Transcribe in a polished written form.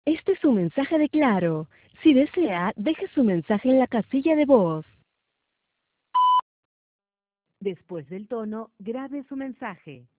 Este es un mensaje de Claro. Si desea, deje su mensaje en la casilla de voz. Después del tono, grabe su mensaje.